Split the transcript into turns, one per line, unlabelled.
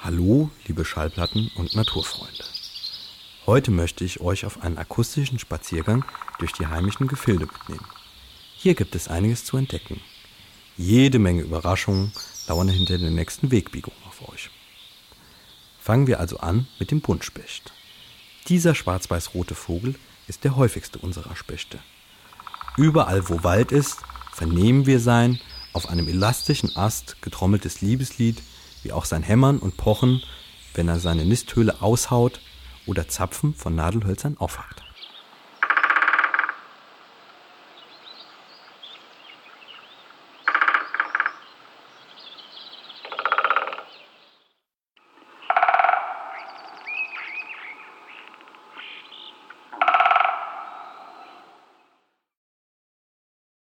Hallo, liebe Schallplatten und Naturfreunde. Heute möchte ich euch auf einen akustischen Spaziergang durch die heimischen Gefilde mitnehmen. Hier gibt es einiges zu entdecken. Jede Menge Überraschungen lauern hinter der nächsten Wegbiegung auf euch. Fangen wir also an mit dem Buntspecht. Dieser schwarz-weiß-rote Vogel ist der häufigste unserer Spechte. Überall, wo Wald ist, vernehmen wir sein auf einem elastischen Ast getrommeltes Liebeslied, wie auch sein Hämmern und Pochen, wenn er seine Nisthöhle aushaut oder Zapfen von Nadelhölzern aufhackt.